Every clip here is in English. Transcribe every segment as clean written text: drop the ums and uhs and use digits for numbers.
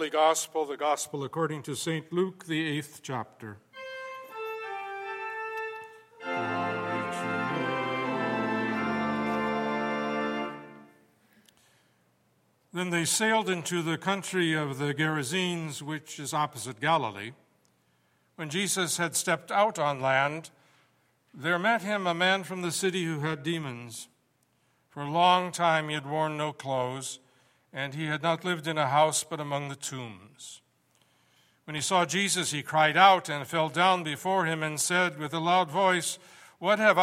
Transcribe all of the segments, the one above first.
Holy Gospel, the Gospel according to St. Luke, the 8th chapter. Then they sailed into the country of the Gerasenes, which is opposite Galilee. When Jesus had stepped out on land, there met him a man from the city who had demons. For a long time he had worn no clothes, and he had not lived in a house but among the tombs. When he saw Jesus, he cried out and fell down before him and said with a loud voice, What do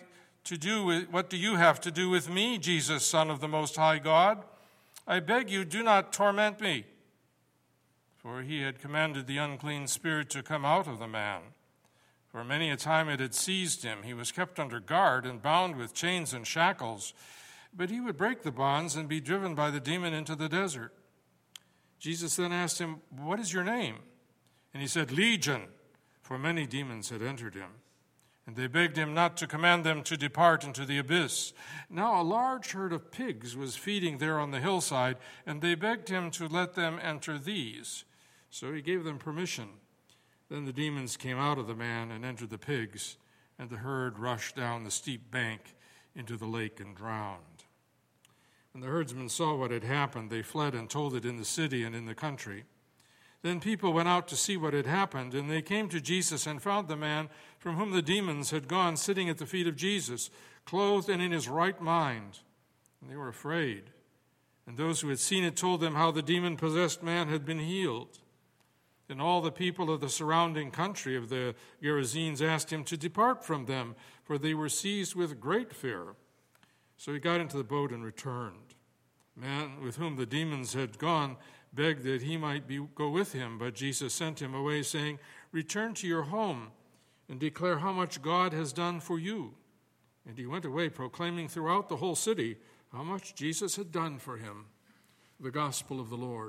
you have to do with me, Jesus, Son of the Most High God? I beg you, do not torment me. For he had commanded the unclean spirit to come out of the man. For many a time it had seized him. He was kept under guard and bound with chains and shackles. But he would break the bonds and be driven by the demon into the desert. Jesus then asked him, What is your name? And he said, Legion, for many demons had entered him. And they begged him not to command them to depart into the abyss. Now a large herd of pigs was feeding there on the hillside, and they begged him to let them enter these. So he gave them permission. Then the demons came out of the man and entered the pigs, and the herd rushed down the steep bank into the lake and drowned. When the herdsmen saw what had happened, they fled and told it in the city and in the country. Then people went out to see what had happened, and they came to Jesus and found the man from whom the demons had gone sitting at the feet of Jesus, clothed and in his right mind. And they were afraid. And those who had seen it told them how the demon-possessed man had been healed. Then all the people of the surrounding country of the Gerasenes asked him to depart from them, for they were seized with great fear. So he got into the boat and returned. The man with whom the demons had gone begged that he might go with him, but Jesus sent him away, saying, Return to your home and declare how much God has done for you. And he went away, proclaiming throughout the whole city how much Jesus had done for him. The Gospel of the Lord.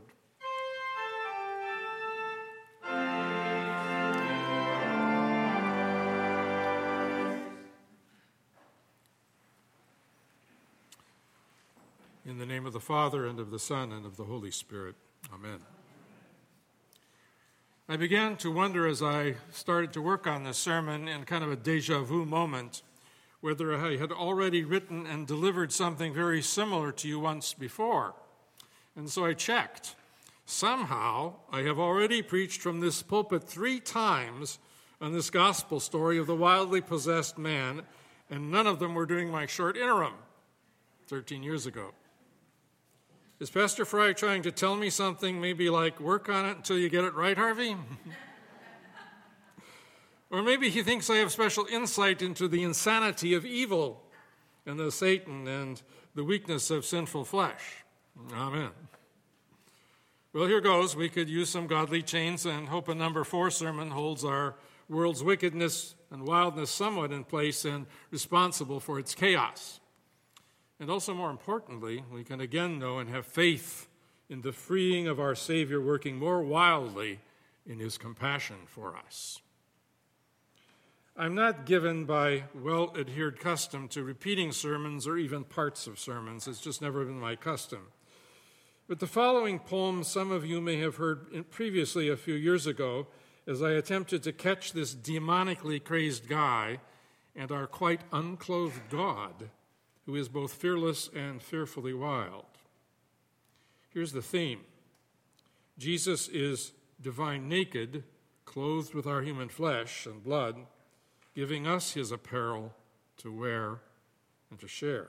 In the name of the Father, and of the Son, and of the Holy Spirit. Amen. I began to wonder as I started to work on this sermon in kind of a déjà vu moment, whether I had already written and delivered something very similar to you once before. And so I checked. Somehow, I have already preached from this pulpit 3 times on this gospel story of the wildly possessed man, and none of them were during my short interim 13 years ago. Is Pastor Fry trying to tell me something, maybe like, work on it until you get it right, Harvey? Or maybe he thinks I have special insight into the insanity of evil and the Satan and the weakness of sinful flesh. Amen. Well, here goes. We could use some godly chains and hope a number 4 sermon holds our world's wickedness and wildness somewhat in place and responsible for its chaos. And also, more importantly, we can again know and have faith in the freeing of our Savior working more wildly in his compassion for us. I'm not given by well-adhered custom to repeating sermons or even parts of sermons. It's just never been my custom. But the following poem some of you may have heard previously a few years ago as I attempted to catch this demonically crazed guy and our quite unclothed God, who is both fearless and fearfully wild. Here's the theme. Jesus is divine naked, clothed with our human flesh and blood, giving us his apparel to wear and to share.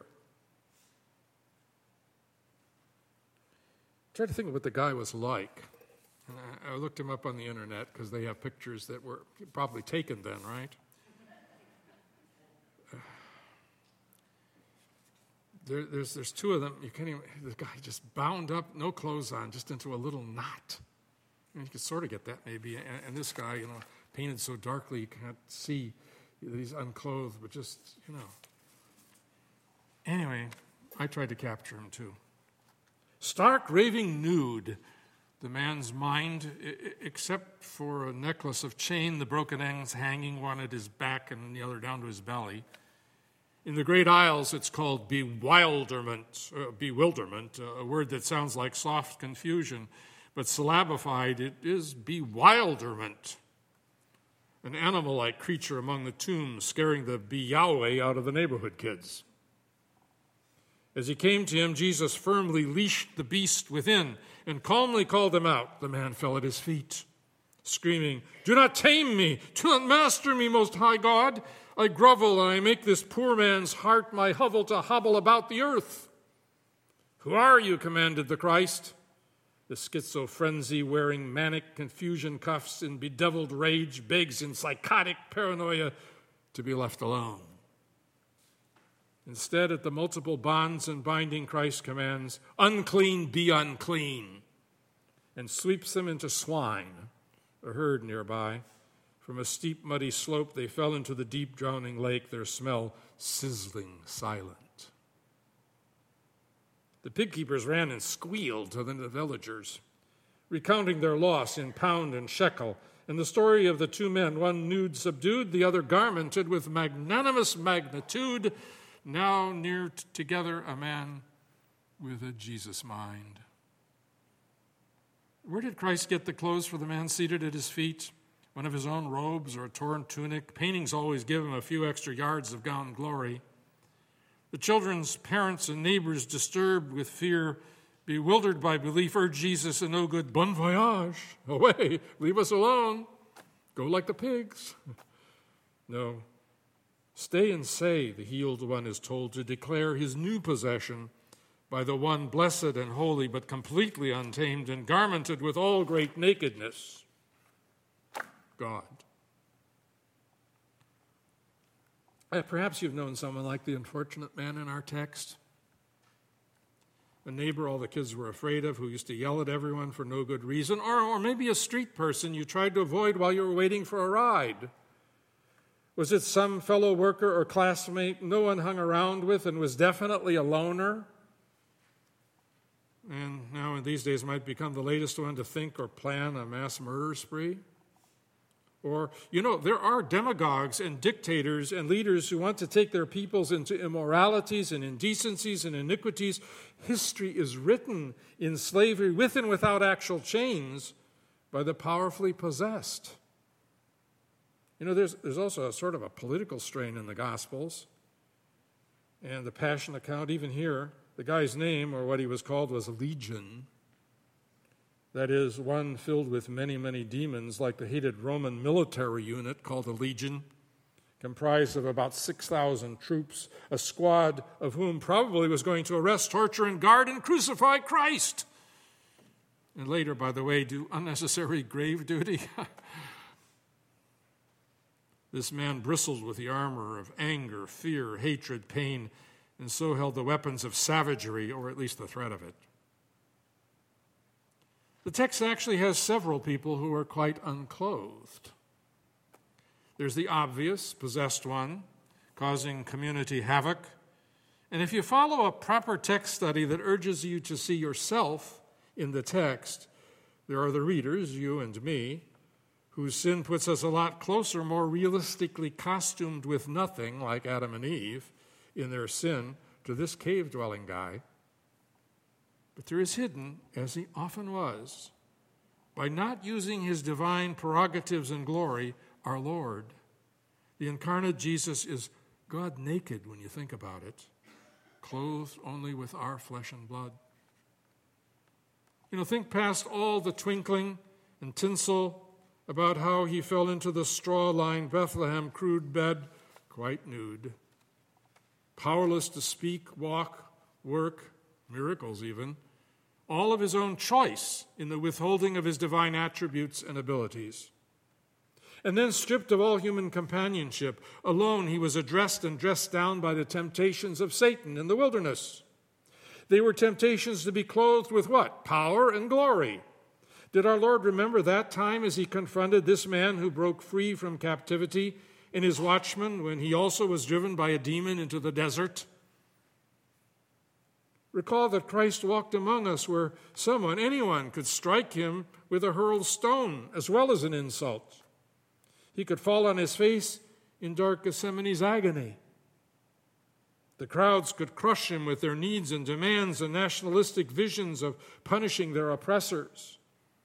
Try to think of what the guy was like. And I looked him up on the internet because they have pictures that were probably taken then, right? There's 2 of them. You can't even. The guy just bound up, no clothes on, just into a little knot. I mean, you could sort of get that maybe. And this guy, painted so darkly you can't see that he's unclothed, but just, Anyway, I tried to capture him too. Stark, raving nude, the man's mind, except for a necklace of chain, the broken ends hanging, one at his back and the other down to his belly. In the Great Isles, it's called bewilderment, a word that sounds like soft confusion. but syllabified, it is bewilderment. An animal-like creature among the tombs, scaring the be-Yahweh out of the neighborhood kids. As he came to him, Jesus firmly leashed the beast within and calmly called him out. The man fell at his feet, screaming, "Do not tame me! Do not master me, Most High God! I grovel and I make this poor man's heart my hovel to hobble about the earth." "Who are you?" commanded the Christ. The schizo-frenzy-wearing manic confusion cuffs in bedeviled rage begs in psychotic paranoia to be left alone. Instead, at the multiple bonds and binding, Christ commands, "Unclean, be unclean," and sweeps them into swine, a herd nearby. From a steep, muddy slope, they fell into the deep, drowning lake, their smell sizzling silent. The pig keepers ran and squealed to the villagers, recounting their loss in pound and shekel, and the story of the two men, one nude subdued, the other garmented with magnanimous magnitude, now near together a man with a Jesus mind. Where did Christ get the clothes for the man seated at his feet? One of his own robes or a torn tunic? Paintings always give him a few extra yards of gown glory. The children's parents and neighbors, disturbed with fear, bewildered by belief, urge Jesus a no good bon voyage. Away, leave us alone. Go like the pigs. No. Stay and say, the healed one is told, to declare his new possession by the one blessed and holy, but completely untamed and garmented with all great nakedness, God. Perhaps you've known someone like the unfortunate man in our text. A neighbor all the kids were afraid of, who used to yell at everyone for no good reason, or maybe a street person you tried to avoid while you were waiting for a ride. Was it some fellow worker or classmate no one hung around with and was definitely a loner? And now in these days might become the latest one to think or plan a mass murder spree? Or, there are demagogues and dictators and leaders who want to take their peoples into immoralities and indecencies and iniquities. History is written in slavery with and without actual chains by the powerfully possessed. There's also a sort of a political strain in the Gospels. And the Passion account, even here, the guy's name, or what he was called, was Legion. That is, one filled with many, many demons, like the hated Roman military unit called a legion, comprised of about 6,000 troops, a squad of whom probably was going to arrest, torture, and guard and crucify Christ. And later, by the way, do unnecessary grave duty. This man bristled with the armor of anger, fear, hatred, pain, and so held the weapons of savagery, or at least the threat of it. The text actually has several people who are quite unclothed. There's the obvious, possessed one, causing community havoc. And if you follow a proper text study that urges you to see yourself in the text, there are the readers, you and me, whose sin puts us a lot closer, more realistically costumed with nothing, like Adam and Eve in their sin, to this cave-dwelling guy. But there is hidden, as he often was, by not using his divine prerogatives and glory, our Lord. The incarnate Jesus is God naked when you think about it, clothed only with our flesh and blood. Think past all the twinkling and tinsel about how he fell into the straw-lined Bethlehem crude bed, quite nude, powerless to speak, walk, work, miracles even, all of his own choice in the withholding of his divine attributes and abilities. And then, stripped of all human companionship, alone he was addressed and dressed down by the temptations of Satan in the wilderness. They were temptations to be clothed with what? Power and glory. Did our Lord remember that time as he confronted this man who broke free from captivity and his watchman when he also was driven by a demon into the desert? Recall that Christ walked among us where anyone could strike him with a hurled stone as well as an insult. He could fall on his face in dark Gethsemane's agony. The crowds could crush him with their needs and demands and nationalistic visions of punishing their oppressors.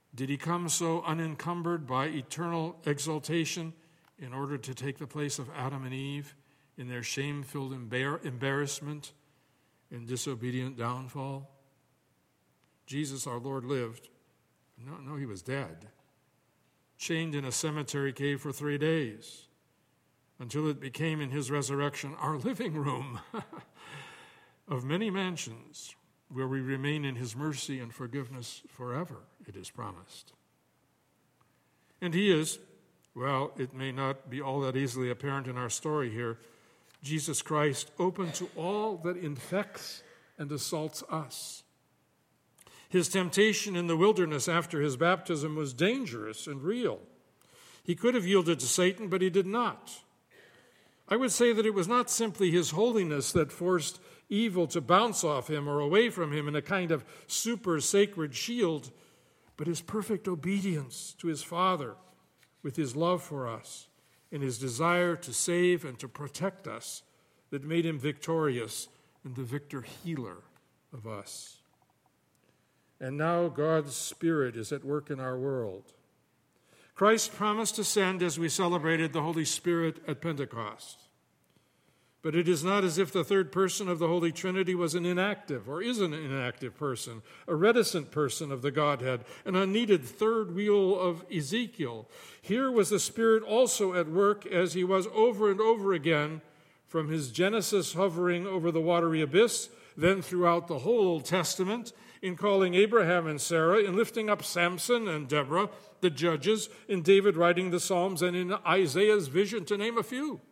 Did he come so unencumbered by eternal exaltation in order to take the place of Adam and Eve in their shame-filled embarrassment and disobedient downfall? Jesus, our Lord, lived. No, he was dead, chained in a cemetery cave for 3 days, until it became in his resurrection our living room of many mansions, where we remain in his mercy and forgiveness forever, it is promised. And he is, well, it may not be all that easily apparent in our story here, Jesus Christ, open to all that infects and assaults us. His temptation in the wilderness after his baptism was dangerous and real. He could have yielded to Satan, but he did not. I would say that it was not simply his holiness that forced evil to bounce off him or away from him in a kind of super sacred shield, but his perfect obedience to his Father with his love for us and his desire to save and to protect us that made him victorious and the victor healer of us. And now God's Spirit is at work in our world. Christ promised to send as we celebrated the Holy Spirit at Pentecost. But it is not as if the third person of the Holy Trinity was an inactive or is an inactive person, a reticent person of the Godhead, an unneeded third wheel of Ezekiel. Here was the Spirit also at work as he was over and over again from his Genesis hovering over the watery abyss, then throughout the whole Old Testament, in calling Abraham and Sarah, in lifting up Samson and Deborah, the judges, in David writing the Psalms, and in Isaiah's vision, to name a few.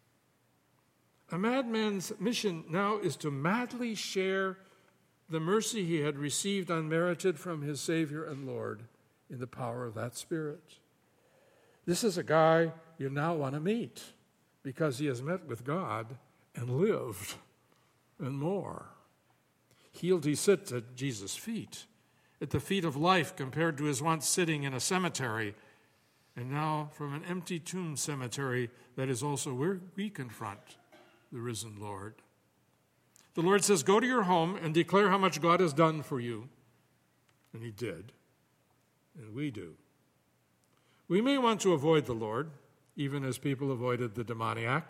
A madman's mission now is to madly share the mercy he had received unmerited from his Savior and Lord in the power of that Spirit. This is a guy you now want to meet because he has met with God and lived and more. Healed he sits at Jesus' feet, at the feet of life compared to his once sitting in a cemetery, and now from an empty tomb cemetery that is also where we confront the risen Lord. The Lord says, go to your home and declare how much God has done for you. And he did, and we do. We may want to avoid the Lord, even as people avoided the demoniac.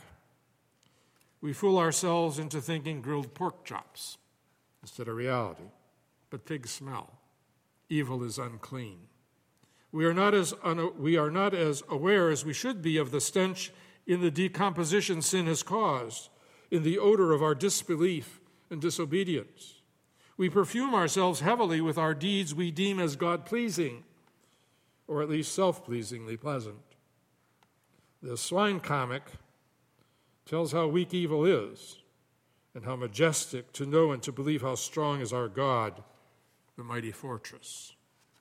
We fool ourselves into thinking grilled pork chops instead of reality, but pigs smell. Evil is unclean. We are not as aware as we should be of the stench in the decomposition sin has caused, in the odor of our disbelief and disobedience. We perfume ourselves heavily with our deeds we deem as God-pleasing, or at least self-pleasingly pleasant. The swine comic tells how weak evil is and how majestic to know and to believe how strong is our God, the mighty fortress.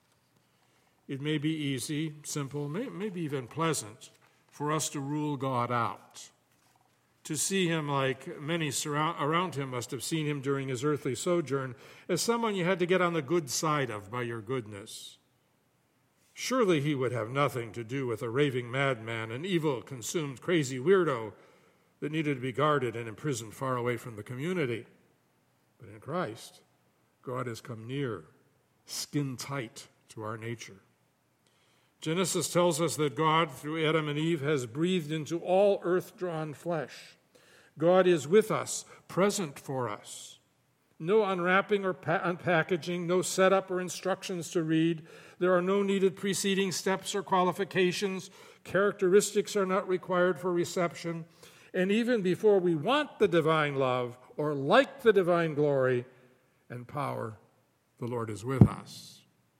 It may be easy, simple, maybe even pleasant for us to rule God out, to see him like many around him must have seen him during his earthly sojourn, as someone you had to get on the good side of by your goodness. Surely he would have nothing to do with a raving madman, an evil, consumed, crazy weirdo that needed to be guarded and imprisoned far away from the community. But in Christ, God has come near, skin tight to our nature. Genesis tells us that God, through Adam and Eve, has breathed into all earth-drawn flesh. God is with us, present for us. No unwrapping or unpackaging, no setup or instructions to read. There are no needed preceding steps or qualifications. Characteristics are not required for reception. And even before we want the divine love or like the divine glory and power, the Lord is with us.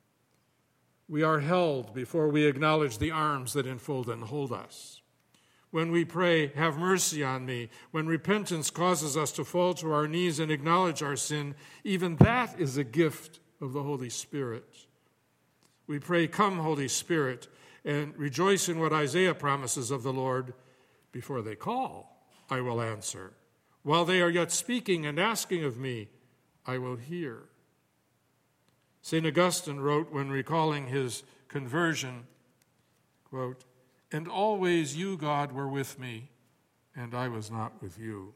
We are held before we acknowledge the arms that enfold and hold us. When we pray, have mercy on me, when repentance causes us to fall to our knees and acknowledge our sin, even that is a gift of the Holy Spirit. We pray, come, Holy Spirit, and rejoice in what Isaiah promises of the Lord. Before they call, I will answer. While they are yet speaking and asking of me, I will hear. St. Augustine wrote when recalling his conversion, quote, and always you, God, were with me, and I was not with you.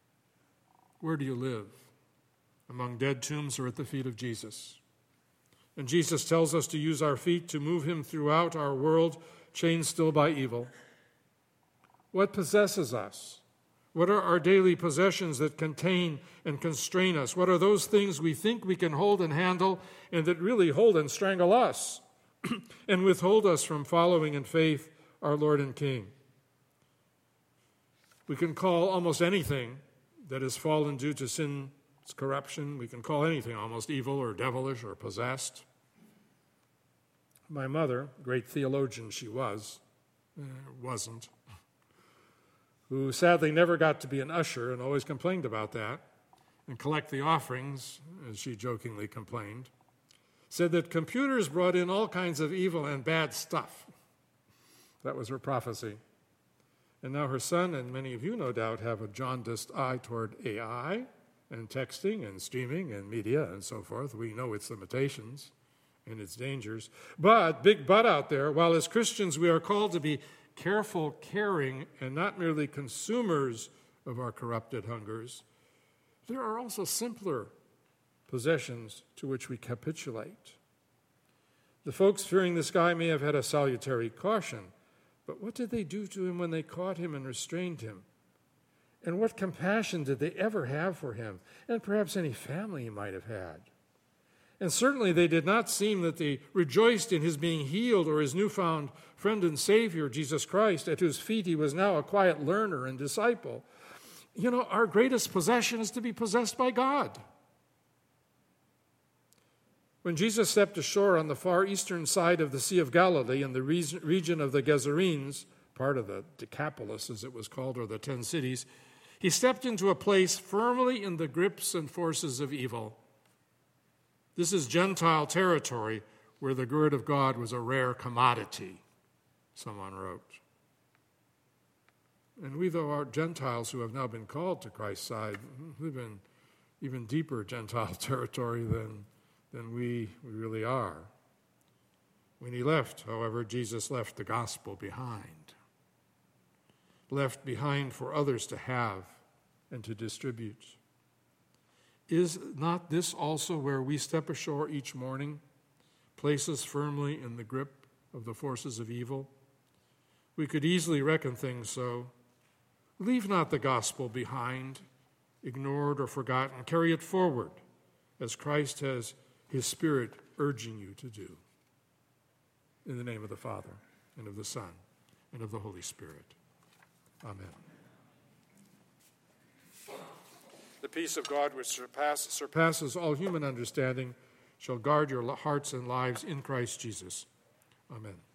Where do you live? Among dead tombs or at the feet of Jesus? And Jesus tells us to use our feet to move him throughout our world, chained still by evil. What possesses us? What are our daily possessions that contain and constrain us? What are those things we think we can hold and handle and that really hold and strangle us and withhold us from following in faith our Lord and King? We can call almost anything that has fallen due to sin's corruption. We can call anything almost evil or devilish or possessed. My mother, great theologian she wasn't, who sadly never got to be an usher and always complained about that and collect the offerings, as she jokingly complained, said that computers brought in all kinds of evil and bad stuff. That was her prophecy. And now her son, and many of you no doubt, have a jaundiced eye toward AI and texting and streaming and media and so forth. We know its limitations and its dangers. But, big but out there, while as Christians we are called to be careful, caring, and not merely consumers of our corrupted hungers, there are also simpler possessions to which we capitulate. The folks fearing this guy may have had a salutary caution, but what did they do to him when they caught him and restrained him? And what compassion did they ever have for him, and perhaps any family he might have had? And certainly they did not seem that they rejoiced in his being healed or his newfound friend and Savior, Jesus Christ, at whose feet he was now a quiet learner and disciple. You know, our greatest possession is to be possessed by God. When Jesus stepped ashore on the far eastern side of the Sea of Galilee in the region of the Gerasenes, part of the Decapolis as it was called, or the 10 cities, he stepped into a place firmly in the grips and forces of evil. This is Gentile territory where the word of God was a rare commodity, someone wrote. And we, though, are Gentiles who have now been called to Christ's side, live in even deeper Gentile territory than we really are. When he left, however, Jesus left the gospel behind. Left behind for others to have and to distribute. Is not this also where we step ashore each morning, place us firmly in the grip of the forces of evil? We could easily reckon things so. Leave not the gospel behind, ignored or forgotten. Carry it forward, as Christ has his Spirit urging you to do. In the name of the Father, and of the Son, and of the Holy Spirit. Amen. The peace of God, which surpasses all human understanding, shall guard your hearts and lives in Christ Jesus. Amen.